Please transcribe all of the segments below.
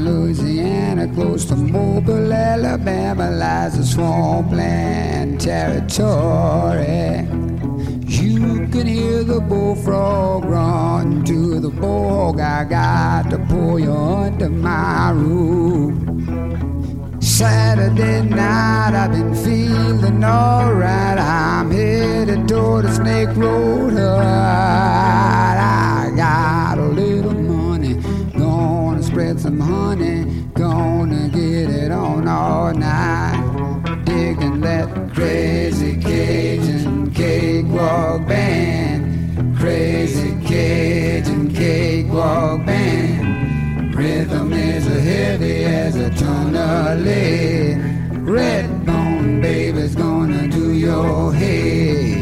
Louisiana, close to Mobile, Alabama, lies a swampland territory. You can hear the bullfrog run to the bog. I got to pull you under my roof. Saturday night, I've been feeling alright. I'm headed toward the Snake Road Hut. I got a little money, gonna spread some honey, gonna get it on all night. Digging that crazy Cajun cakewalk band, crazy Cajun cakewalk band. Rhythm is as heavy as a ton of lead. Redbone baby's gonna do your head.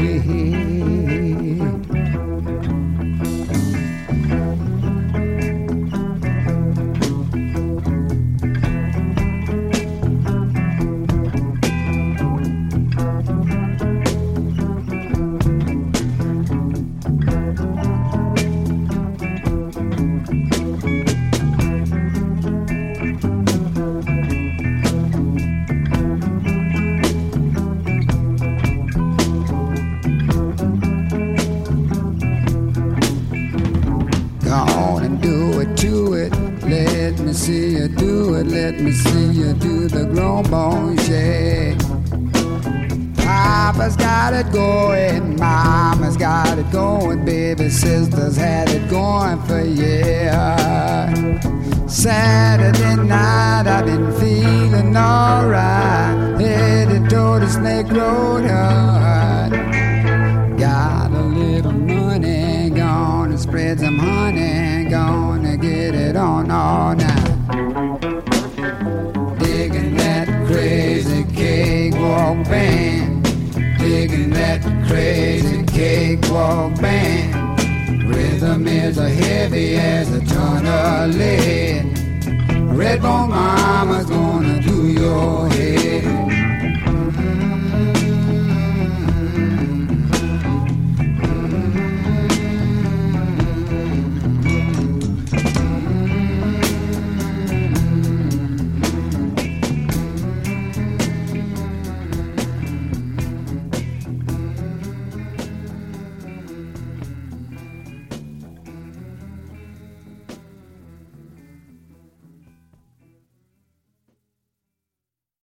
See you do it, let me see you do the grown bone shake. Papa's got it going, Mama's got it going, baby sisters had it going for years. Saturday night I've been feeling alright, headed toward the Snake Road Hut. Got a little money, gonna spread some honey, gonna get it on all night. Digging that crazy cakewalk band, digging that crazy cakewalk band. Rhythm is as heavy as a ton of lead. Redbone mama's gonna do your head.